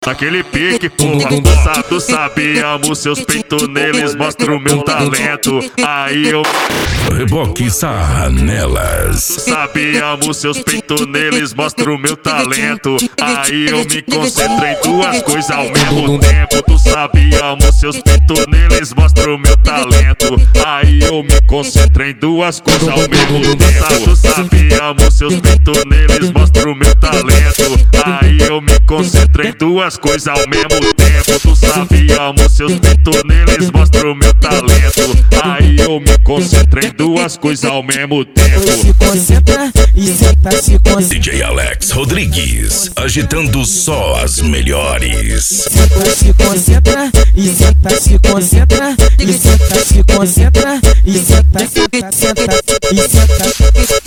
Naquele pique, porra, tu sabe, amo seus peitos neles, mostro o meu talento. Aí eu Reboque sarra nelas. sabe, amo seus peitos neles, mostro o meu talento. Aí eu me concentro em duas coisas ao mesmo tempo. Tu sabe, amo seus peitos neles, mostro o meu talento. Aí eu me concentro em duas coisas ao mesmo tempo. Tu sabe, amo seus peitos neles, mostro o meu talento. Aí eu me concentro em duas coisas ao mesmo tempo. Tu sabe, amo seus peitos neles, mostro o meu talento. Aí eu me concentro em duas coisas ao mesmo tempo. Se concentra e senta, se concentra. DJ Alex Rodrigues, agitando só as melhores. Se concentra e senta, se concentra e senta, se concentra e senta, senta, senta e senta.